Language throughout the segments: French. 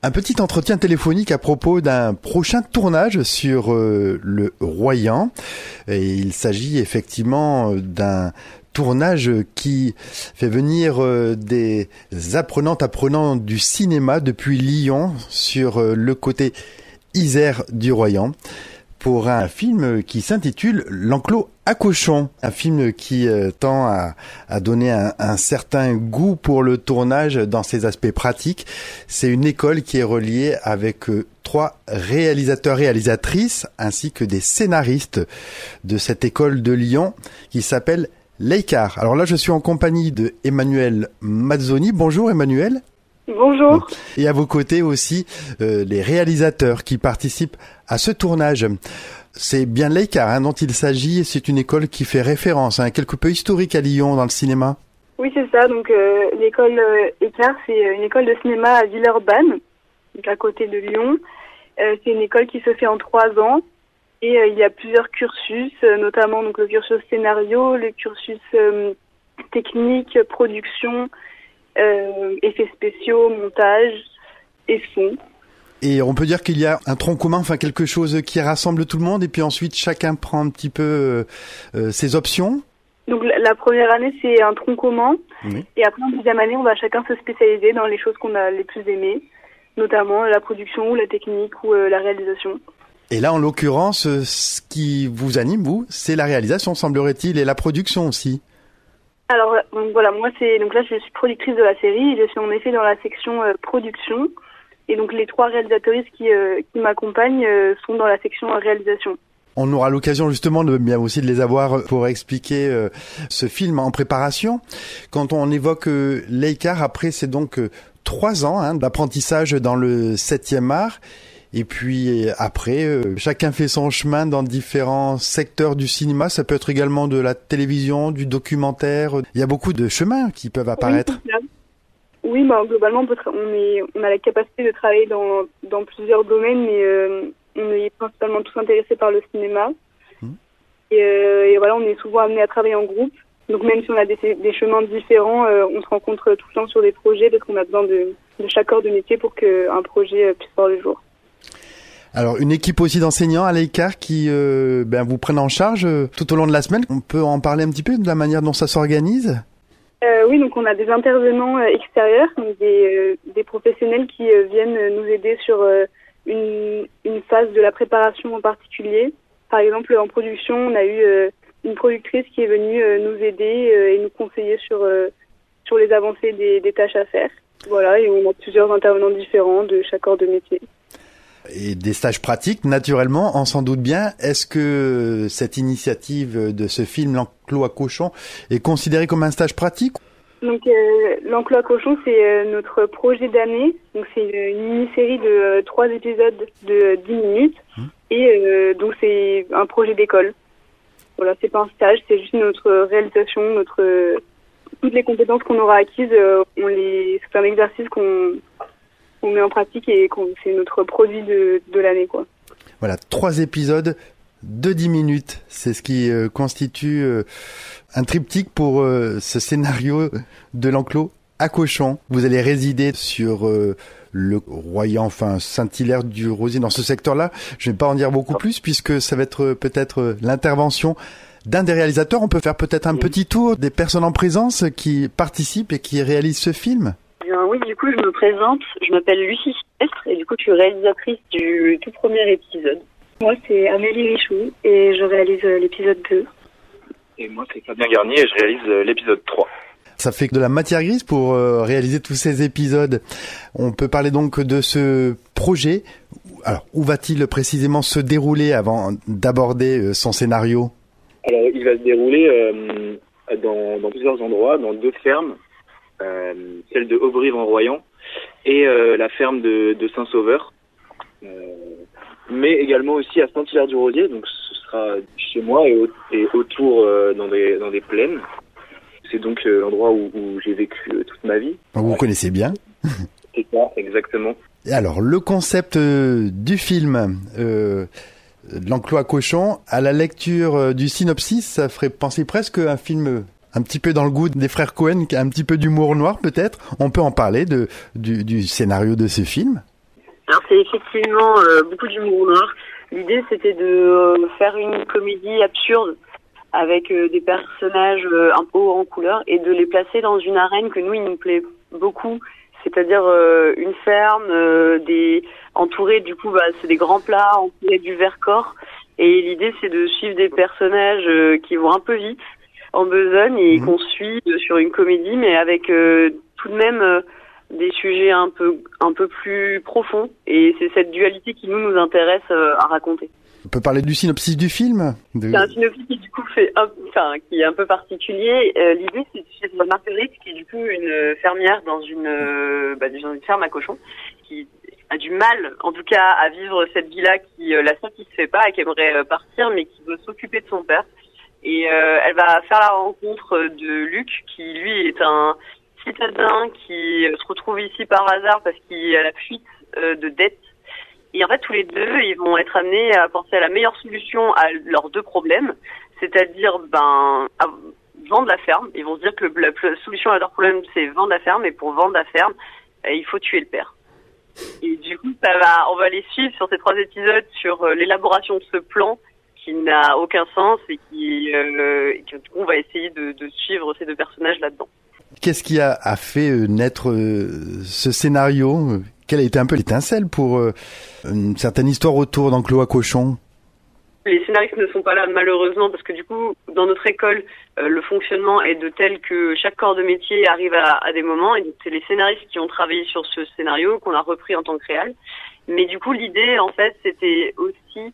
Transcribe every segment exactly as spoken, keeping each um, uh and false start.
Un petit entretien téléphonique à propos d'un prochain tournage sur euh, le Royan. Et il s'agit effectivement d'un tournage qui fait venir euh, des apprenantes apprenants du cinéma depuis Lyon sur euh, le côté Isère du Royan pour un film qui s'intitule L'Enclos à cochons, un film qui euh, tend à, à donner un, un certain goût pour le tournage dans ses aspects pratiques. C'est une école qui est reliée avec euh, trois réalisateurs et réalisatrices ainsi que des scénaristes de cette école de Lyon qui s'appelle l'Eicar. Alors là, je suis en compagnie de Emmanuel Mazzoni. Bonjour Emmanuel. Bonjour. Et à vos côtés aussi, euh, les réalisateurs qui participent à ce tournage. C'est bien l'Eicar hein, dont il s'agit. C'est une école qui fait référence, hein, quelque peu historique à Lyon dans le cinéma. Oui, c'est ça. Donc euh, l'école euh, Eicar, c'est une école de cinéma à Villeurbanne, donc à côté de Lyon. Euh, c'est une école qui se fait en trois ans. Et euh, il y a plusieurs cursus, euh, notamment donc le cursus scénario, le cursus euh, technique, production, euh, effets spéciaux, montage et son. Et on peut dire qu'il y a un tronc commun, enfin quelque chose qui rassemble tout le monde, et puis ensuite chacun prend un petit peu euh, euh, ses options. Donc la, la première année c'est un tronc commun, oui. Et après en deuxième année on va chacun se spécialiser dans les choses qu'on a les plus aimées, notamment la production ou la technique ou euh, la réalisation. Et là, en l'occurrence, ce qui vous anime, vous, c'est la réalisation, semblerait-il, et la production aussi. Alors, donc voilà, moi, c'est donc là, je suis productrice de la série. Je suis en effet dans la section euh, production. Et donc, les trois réalisatrices qui, euh, qui m'accompagnent euh, sont dans la section euh, réalisation. On aura l'occasion justement de bien aussi de les avoir pour expliquer euh, ce film en préparation. Quand on évoque euh, l'Eicar, après, c'est donc euh, trois ans hein, d'apprentissage dans le septième art. Et puis après, euh, chacun fait son chemin dans différents secteurs du cinéma. Ça peut être également de la télévision, du documentaire. Il y a beaucoup de chemins qui peuvent apparaître. Oui, oui bah, globalement, on, peut tra- on, est, on a la capacité de travailler dans, dans plusieurs domaines, mais euh, on est principalement tous intéressés par le cinéma. Mmh. Et, euh, et voilà, on est souvent amenés à travailler en groupe. Donc même si on a des, des chemins différents, euh, on se rencontre tout le temps sur des projets parce qu'on a besoin de, de chaque corps de métier pour qu'un projet puisse voir le jour. Alors, une équipe aussi d'enseignants à l'Eicar qui euh, ben, vous prennent en charge euh, tout au long de la semaine. On peut en parler un petit peu de la manière dont ça s'organise ? euh, Oui, donc on a des intervenants euh, extérieurs, donc des, euh, des professionnels qui euh, viennent nous aider sur euh, une, une phase de la préparation en particulier. Par exemple, en production, on a eu euh, une productrice qui est venue euh, nous aider euh, et nous conseiller sur, euh, sur les avancées des, des tâches à faire. Voilà, et on a plusieurs intervenants différents de chaque corps de métier. Et des stages pratiques, naturellement, on s'en doute bien. Est-ce que cette initiative de ce film, L'Enclos à cochons, est considérée comme un stage pratique ? Donc, euh, L'Enclos à cochons, c'est euh, notre projet d'année. Donc, c'est une, une mini-série de euh, trois épisodes de dix minutes. Mmh. Et euh, donc, c'est un projet d'école. Voilà, c'est pas un stage, c'est juste notre réalisation, notre euh, toutes les compétences qu'on aura acquises. Euh, on les, c'est un exercice qu'on on met en pratique et c'est notre produit de, de l'année, quoi. Voilà, trois épisodes de dix minutes. C'est ce qui euh, constitue euh, un triptyque pour euh, ce scénario de L'Enclos à cochons. Vous allez résider sur euh, le Royan, enfin Saint-Hilaire du Rosier, dans ce secteur-là. Je ne vais pas en dire beaucoup plus puisque ça va être euh, peut-être euh, l'intervention d'un des réalisateurs. On peut faire peut-être un petit tour des personnes en présence qui participent et qui réalisent ce film. Bien, oui, du coup, je me présente. Je m'appelle Lucie Silvestre et du coup, je suis réalisatrice du tout premier épisode. Moi, c'est Amélie Richoux et je réalise euh, l'épisode deux. Et moi, c'est Fabien Garnier et je réalise euh, l'épisode trois. Ça fait de la matière grise pour euh, réaliser tous ces épisodes. On peut parler donc de ce projet. Alors, où va-t-il précisément se dérouler avant d'aborder euh, son scénario ? Alors, il va se dérouler euh, dans, dans plusieurs endroits, dans deux fermes. Euh, celle de Aubry-en-Royan et euh, la ferme de, de Saint-Sauveur, euh, mais également aussi à Saint-Hilaire-du-Rosier, donc ce sera chez moi et, au, et autour euh, dans, des, dans des plaines. C'est donc euh, l'endroit où, où j'ai vécu euh, toute ma vie. Vous ouais. connaissez bien. C'est ça, exactement. Et alors, le concept euh, du film, euh, L'Enclos à cochons, à la lecture euh, du synopsis, ça ferait penser presque à un film un petit peu dans le goût des frères Cohen, un petit peu d'humour noir peut-être. On peut en parler de, du, du scénario de ce film. Alors c'est effectivement euh, beaucoup d'humour noir. L'idée c'était de euh, faire une comédie absurde avec euh, des personnages euh, un peu en couleur et de les placer dans une arène que nous il nous plaît beaucoup, c'est-à-dire euh, une ferme, euh, des entourés du coup bah c'est des grands plats entourés du Vercors et l'idée c'est de suivre des personnages euh, qui vont un peu vite en besogne et mmh. qu'on suit euh, sur une comédie mais avec euh, tout de même euh, des sujets un peu un peu plus profonds et c'est cette dualité qui nous nous intéresse euh, à raconter. On peut parler du synopsis du film de... C'est un synopsis qui du coup fait un, enfin qui est un peu particulier. Euh, l'idée c'est de suivre Marguerite qui est du coup une fermière dans une euh, bah, dans une ferme à cochons qui a du mal en tout cas à vivre cette vie-là qui euh, la satisfait pas et qui aimerait euh, partir mais qui veut s'occuper de son père et euh, elle va faire la rencontre de Luc qui lui est un citadin qui se retrouve ici par hasard parce qu'il a la fuite euh, de dettes. Et en fait, tous les deux, ils vont être amenés à penser à la meilleure solution à leurs deux problèmes, c'est-à-dire ben à vendre la ferme. Ils vont se dire que le, la, la solution à leur problème, c'est vendre la ferme, et pour vendre la ferme, euh, il faut tuer le père. Et du coup, ça va, on va les suivre sur ces trois épisodes sur euh, l'élaboration de ce plan qui n'a aucun sens et qui, euh, et que, du coup, on va essayer de, de suivre ces deux personnages là-dedans. Qu'est-ce qui a, a fait euh, naître euh, ce scénario ? Quelle a été un peu l'étincelle pour euh, une certaine histoire autour d'Enclos à cochons ? Les scénaristes ne sont pas là malheureusement parce que du coup, dans notre école, euh, le fonctionnement est de tel que chaque corps de métier arrive à, à des moments et donc c'est les scénaristes qui ont travaillé sur ce scénario qu'on a repris en tant que réal. Mais du coup, l'idée en fait, c'était aussi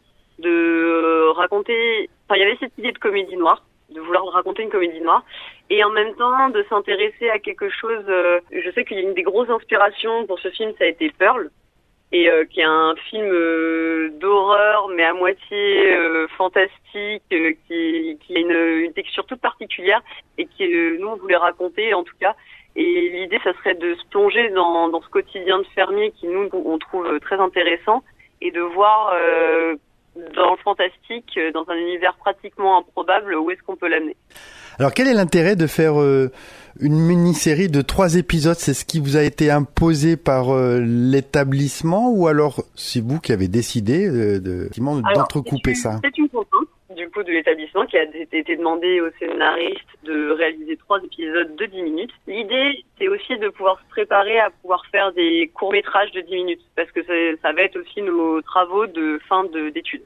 de raconter... Enfin, il y avait cette idée de comédie noire, de vouloir raconter une comédie noire, et en même temps de s'intéresser à quelque chose... Euh, je sais qu'il y a une des grosses inspirations pour ce film, ça a été Pearl, et euh, qui est un film euh, d'horreur, mais à moitié euh, fantastique, euh, qui, qui a une, une texture toute particulière, et qui euh, nous, on voulait raconter, en tout cas. Et l'idée, ça serait de se plonger dans, dans ce quotidien de fermier qui, nous, on trouve très intéressant, et de voir... Euh, dans le fantastique, dans un univers pratiquement improbable, où est-ce qu'on peut l'amener ? Alors, quel est l'intérêt de faire euh, une mini-série de trois épisodes ? C'est ce qui vous a été imposé par euh, l'établissement ou alors c'est vous qui avez décidé euh, de, alors, d'entrecouper c'est ça ? C'est une contrainte du coup de l'établissement qui a été demandé aux scénaristes de réaliser trois épisodes de dix minutes. L'idée, c'est aussi de pouvoir se préparer à pouvoir faire des courts-métrages de dix minutes parce que ça va être aussi nos travaux de fin de, d'études.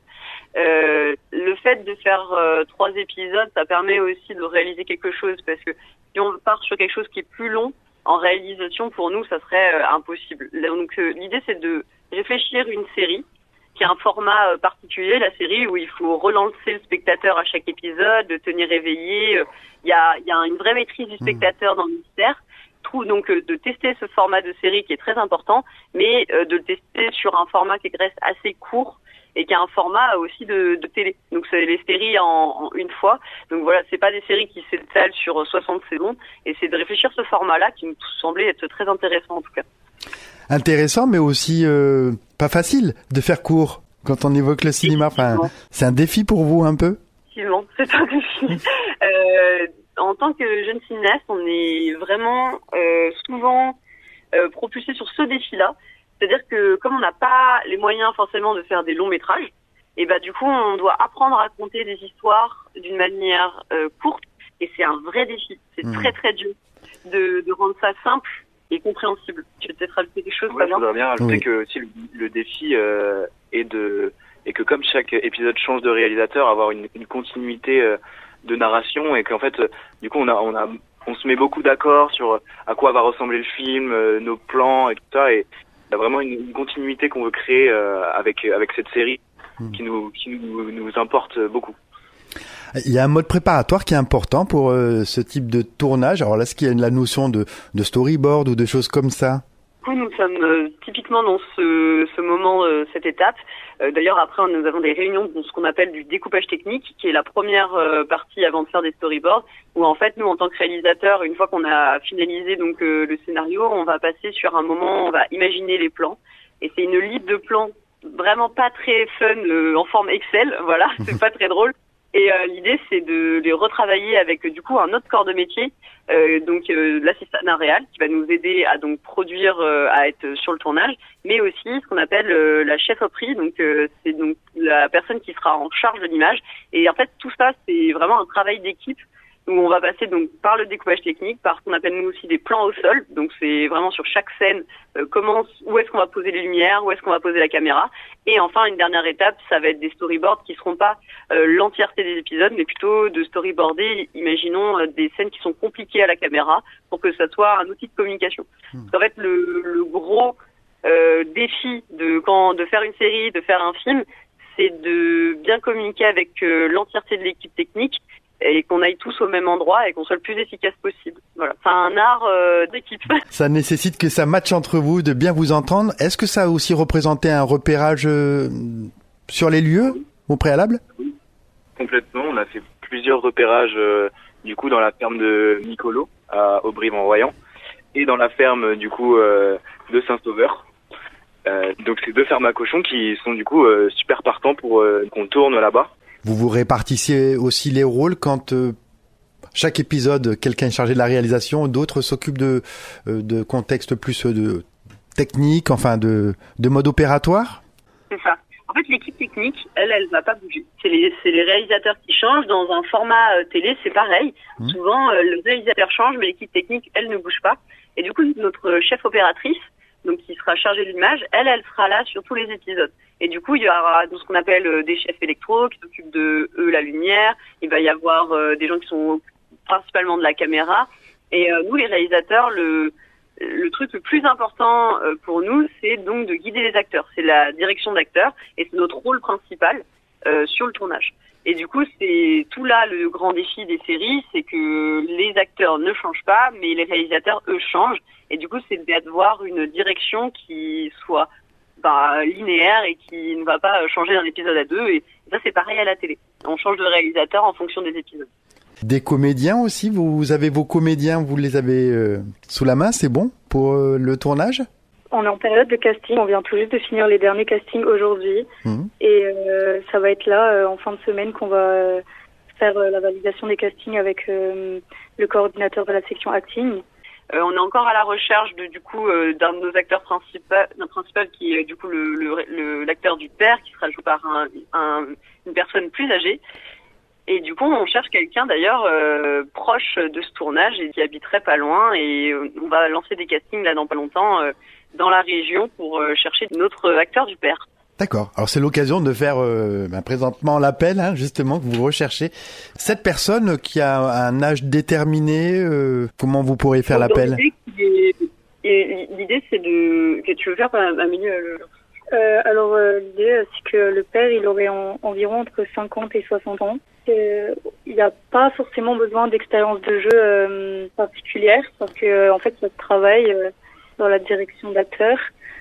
Euh, le fait de faire euh, trois épisodes, ça permet aussi de réaliser quelque chose parce que si on part sur quelque chose qui est plus long, en réalisation, pour nous, ça serait euh, impossible. Donc euh, l'idée, c'est de réfléchir une série qui a un format euh, particulier, la série où il faut relancer le spectateur à chaque épisode, le tenir éveillé. Il euh, y a, y a une vraie maîtrise du spectateur dans le mystère. Trouve donc euh, de tester ce format de série qui est très important, mais euh, de le tester sur un format qui reste assez court et qui a un format aussi de, de télé. Donc c'est les séries en, en une fois. Donc voilà, c'est pas des séries qui s'étalent sur soixante saisons, et c'est de réfléchir ce format-là qui nous semblait être très intéressant en tout cas. Intéressant, mais aussi euh, pas facile de faire court quand on évoque le cinéma. Enfin, c'est un défi pour vous un peu ? Effectivement, c'est un défi. euh, en tant que jeune cinéaste, on est vraiment euh, souvent euh, propulsé sur ce défi-là. C'est-à-dire que comme on n'a pas les moyens forcément de faire des longs métrages, et bah du coup on doit apprendre à raconter des histoires d'une manière euh, courte, et c'est un vrai défi. C'est mmh. très très dur de, de rendre ça simple et compréhensible. Tu veux peut-être rajouter quelque chose, ouais, Fabien ? Je voudrais bien rajouter oui. que aussi le, le défi euh, est de et que comme chaque épisode change de réalisateur, avoir une, une continuité euh, de narration, et qu'en fait euh, du coup on a on a on se met beaucoup d'accord sur à quoi va ressembler le film, euh, nos plans et tout ça, et il y a vraiment une, une continuité qu'on veut créer euh, avec avec cette série mmh. qui nous qui nous, nous importe beaucoup. Il y a un mode préparatoire qui est important pour euh, ce type de tournage. Alors là, est-ce qu'il y a la notion de, de storyboard ou de choses comme ça ? Du coup, nous sommes euh, typiquement dans ce, ce moment, euh, cette étape. Euh, d'ailleurs, après, nous avons des réunions de ce qu'on appelle du découpage technique, qui est la première euh, partie avant de faire des storyboards, où en fait, nous, en tant que réalisateurs, une fois qu'on a finalisé donc euh, le scénario, on va passer sur un moment, on va imaginer les plans, et c'est une liste de plans vraiment pas très fun, euh, en forme Excel, voilà, c'est pas très drôle. Et euh, l'idée, c'est de les retravailler avec du coup un autre corps de métier, euh, donc euh, l'assistant réal, qui va nous aider à donc produire, euh, à être sur le tournage, mais aussi ce qu'on appelle euh, la chef opri, donc euh, c'est donc la personne qui sera en charge de l'image. Et en fait, tout ça, c'est vraiment un travail d'équipe où on va passer donc par le découpage technique, par ce qu'on appelle nous aussi des plans au sol. Donc c'est vraiment sur chaque scène euh, comment, où est-ce qu'on va poser les lumières, où est-ce qu'on va poser la caméra. Et enfin une dernière étape, ça va être des storyboards qui seront pas euh, l'entièreté des épisodes, mais plutôt de storyboarder, imaginons euh, des scènes qui sont compliquées à la caméra pour que ça soit un outil de communication. Mmh. Parce qu'en fait le, le gros euh, défi de quand de faire une série, de faire un film, c'est de bien communiquer avec euh, l'entièreté de l'équipe technique, et qu'on aille tous au même endroit et qu'on soit le plus efficace possible. Voilà, c'est un art euh, d'équipe. Ça nécessite que ça matche entre vous, de bien vous entendre. Est-ce que ça a aussi représenté un repérage euh, sur les lieux oui. au préalable? Oui, complètement. On a fait plusieurs repérages euh, du coup dans la ferme de Nicolo à Aubry-en-Royan et dans la ferme du coup euh, de Saint-Sauveur. Euh, donc c'est deux fermes à cochons qui sont du coup euh, super partants pour euh, qu'on tourne là-bas. Vous vous répartissiez aussi les rôles quand euh, chaque épisode, quelqu'un est chargé de la réalisation, d'autres s'occupent de, euh, de contextes plus euh, de technique, enfin de, de mode opératoire? C'est ça. En fait, l'équipe technique, elle, elle va pas bouger. C'est les, c'est les réalisateurs qui changent. Dans un format euh, télé, c'est pareil. Mmh. Souvent, euh, le réalisateur change, mais l'équipe technique, elle ne bouge pas. Et du coup, notre chef opératrice, donc qui sera chargée de l'image, elle, elle sera là sur tous les épisodes. Et du coup, il y aura ce qu'on appelle euh, des chefs électro qui s'occupent de eux la lumière. Il va y avoir euh, des gens qui sont principalement de la caméra. Et euh, nous, les réalisateurs, le le truc le plus important euh, pour nous, c'est donc de guider les acteurs. C'est la direction d'acteurs et c'est notre rôle principal euh, sur le tournage. Et du coup, c'est tout là le grand défi des séries, c'est que les acteurs ne changent pas, mais les réalisateurs, eux, changent. Et du coup, c'est d'avoir une direction qui soit bah, linéaire et qui ne va pas changer d'un épisode à deux. Et ça, c'est pareil à la télé. On change de réalisateur en fonction des épisodes. Des comédiens aussi, vous avez vos comédiens, vous les avez euh, sous la main, c'est bon pour euh, le tournage? On est en période de casting, on vient tout juste de finir les derniers castings aujourd'hui. Mmh. Et euh, ça va être là, euh, en fin de semaine, qu'on va euh, faire euh, la validation des castings avec euh, le coordinateur de la section acting. Euh, on est encore à la recherche de, du coup euh, d'un de nos acteurs principaux, d'un principal qui est du coup le, le, le l'acteur du père, qui sera joué par un, un, une personne plus âgée. Et du coup, on cherche quelqu'un d'ailleurs euh, proche de ce tournage et qui habiterait pas loin. Et euh, on va lancer des castings là dans pas longtemps euh, dans la région pour euh, chercher notre acteur du père. D'accord. Alors c'est l'occasion de faire euh, ben, présentement l'appel, hein, justement, que vous recherchez. Cette personne qui a un âge déterminé, euh, comment vous pourrez faire donc, l'appel? L'idée, est, l'idée c'est de... Que tu veux faire un, un milieu... Le... Euh, alors euh, l'idée c'est que le père il aurait en, environ entre cinquante et soixante ans. Euh, il n'a pas forcément besoin d'expérience de jeu euh, particulière parce que euh, en fait ça se travaille euh, dans la direction d'acteur.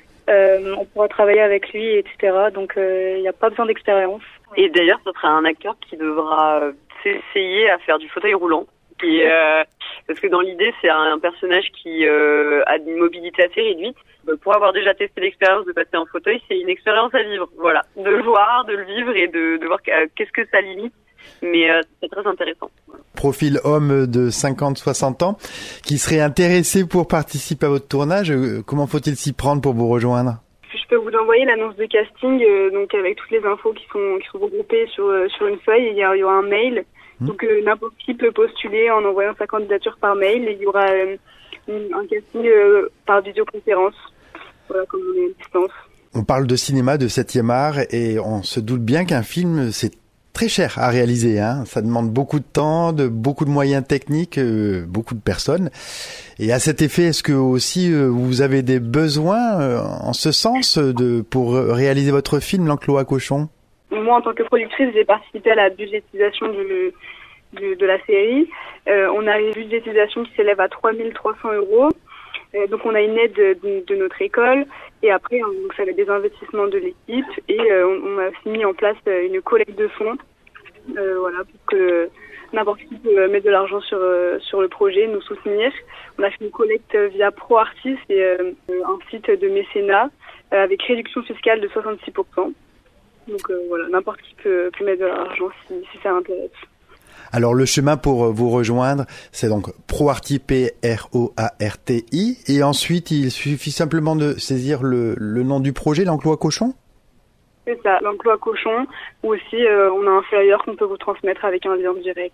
Euh, on pourra travailler avec lui, et cetera. Donc euh, il n'y a pas besoin d'expérience. Et d'ailleurs, ce sera un acteur qui devra s'essayer à faire du fauteuil roulant. Et, euh, parce que dans l'idée, c'est un personnage qui euh, a une mobilité assez réduite. Pour avoir déjà testé l'expérience de passer en fauteuil, c'est une expérience à vivre. Voilà, de le voir, de le vivre et de, de voir qu'est-ce que ça limite. Mais euh, c'est très intéressant. Profil homme de cinquante à soixante ans qui serait intéressé pour participer à votre tournage. Comment faut-il s'y prendre pour vous rejoindre? Je peux vous envoyer l'annonce de casting, euh, donc avec toutes les infos qui sont qui sont regroupées sur euh, sur une feuille. Il y, a, il y aura un mail, mmh. donc euh, n'importe qui peut postuler en envoyant sa candidature par mail. Et il y aura euh, un casting euh, par visioconférence. Voilà, comme on est à distance. On parle de cinéma, de septième art, et on se doute bien qu'un film, c'est très cher à réaliser, hein. Ça demande beaucoup de temps, de beaucoup de moyens techniques, euh, beaucoup de personnes. Et à cet effet, est-ce que aussi euh, vous avez des besoins euh, en ce sens de pour réaliser votre film L'Enclos à cochons? Moi, en tant que productrice, j'ai participé à la budgétisation du, du, de la série. Euh, on a une budgétisation qui s'élève à trois mille trois cents euros. Euh, donc on a une aide de, de, de notre école et après donc ça va être des investissements de l'équipe et euh, on, on a aussi mis en place euh, une collecte de fonds euh, voilà pour que n'importe qui peut mettre de l'argent sur euh, sur le projet, nous soutenir. On a fait une collecte via ProArtis et euh, un site de mécénat euh, avec réduction fiscale de soixante-six pour cent. Donc euh, voilà, n'importe qui peut, peut mettre de l'argent si, si ça intéresse. Alors le chemin pour vous rejoindre, c'est donc ProArti, P R O A R T I, et ensuite il suffit simplement de saisir le, le nom du projet, l'Enclos à Cochons. C'est ça, l'Enclos à Cochons, ou aussi euh, on a un flyer qu'on peut vous transmettre avec un lien direct.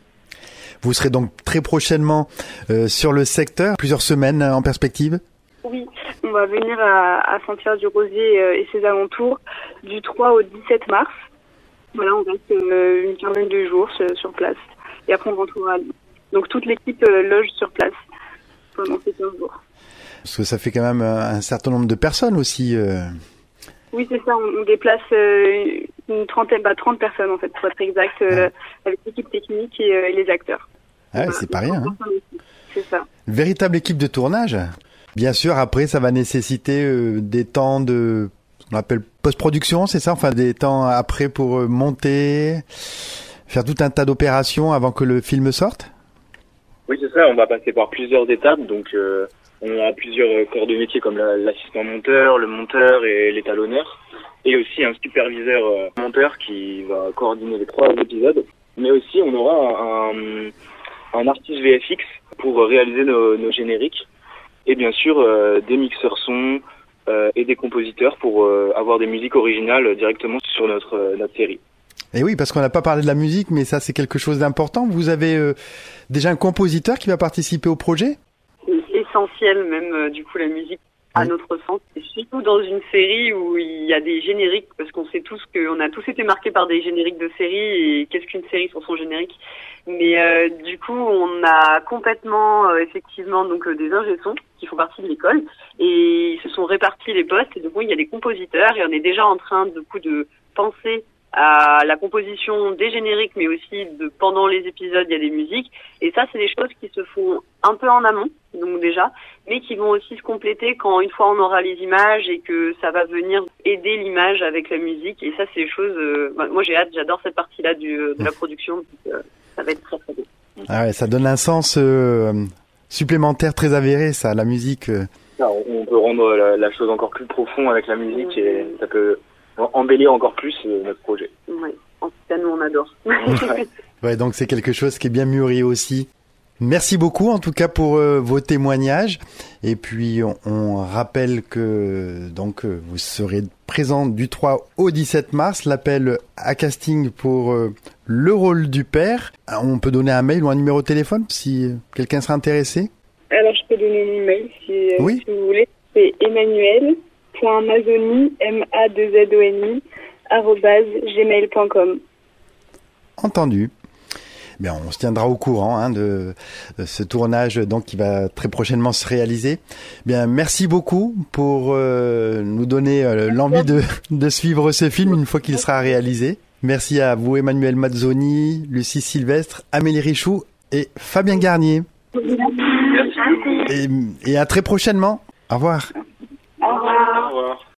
Vous serez donc très prochainement euh, sur le secteur, plusieurs semaines en perspective. Oui, on va venir à, à Saint-Pierre-du-Rosier euh, et ses alentours du trois au dix-sept mars. Voilà, on reste euh, une quinzaine de jours sur, sur place. Et après, on rentrera à Lyon. Donc, toute l'équipe euh, loge sur place pendant ces quinze jours. Parce que ça fait quand même un certain nombre de personnes aussi. Euh... Oui, c'est ça. On, on déplace euh, une trentaine, bah, trente personnes, en fait, pour être exact, euh, ah. avec l'équipe technique et, euh, et les acteurs. Ah ouais, voilà, c'est pas rien. Hein. C'est ça. Véritable équipe de tournage. Bien sûr, après, ça va nécessiter euh, des temps de... On appelle post-production, c'est ça? Enfin, des temps après pour monter, faire tout un tas d'opérations avant que le film sorte? Oui, c'est ça. On va passer par plusieurs étapes. Donc, euh, on a plusieurs corps de métier comme la, l'assistant monteur, le monteur et l'étalonneur. Et aussi un superviseur euh, monteur qui va coordonner les trois épisodes. Mais aussi, on aura un, un artiste V F X pour réaliser nos, nos génériques. Et bien sûr, euh, des mixeurs son, Euh, et des compositeurs pour euh, avoir des musiques originales directement sur notre, euh, notre série. Et oui, parce qu'on n'a pas parlé de la musique, mais ça c'est quelque chose d'important. Vous avez euh, déjà un compositeur qui va participer au projet? C'est essentiel même, euh, du coup, la musique à oui. notre sens. Et surtout dans une série où il y a des génériques, parce qu'on sait tous qu'on a tous été marqués par des génériques de séries, et qu'est-ce qu'une série sans son générique? Mais euh, du coup, on a complètement, euh, effectivement, donc euh, des ingé-sons qui font partie de l'école, et ils se sont répartis les postes. Et donc, il y a des compositeurs, et on est déjà en train, du coup, de penser à la composition des génériques, mais aussi de pendant les épisodes, il y a des musiques. Et ça, c'est des choses qui se font un peu en amont, donc déjà, mais qui vont aussi se compléter quand une fois on aura les images et que ça va venir aider l'image avec la musique. Et ça, c'est des choses. Euh, bah, moi, j'ai hâte, j'adore cette partie-là du, de la production. Donc, euh, ça va être très très beau. Ah ouais, ça donne un sens euh, supplémentaire très avéré, ça, la musique. Euh... Alors, on peut rendre la, la chose encore plus profonde avec la musique, et ça peut embellir encore plus euh, notre projet. Oui, en tout cas, nous on adore. ouais. ouais, donc c'est quelque chose qui est bien mûri aussi. Merci beaucoup en tout cas pour euh, vos témoignages. Et puis on, on rappelle que donc euh, vous serez présent du trois au dix-sept mars. L'appel à casting pour euh, le rôle du père. On peut donner un mail ou un numéro de téléphone si euh, quelqu'un sera intéressé. Alors je peux donner mon email si, euh, oui. si vous voulez. C'est emmanuel point mazzoni m a deux z o n i arobase gmail point com. Entendu. Bien, on se tiendra au courant hein, de, de ce tournage donc qui va très prochainement se réaliser. Bien, merci beaucoup pour euh, nous donner euh, l'envie de, de suivre ce film une fois qu'il sera réalisé. Merci à vous, Emmanuel Mazzoni, Lucie Sylvestre, Amélie Richoux et Fabien Garnier. Merci. Et, et à très prochainement. Au revoir.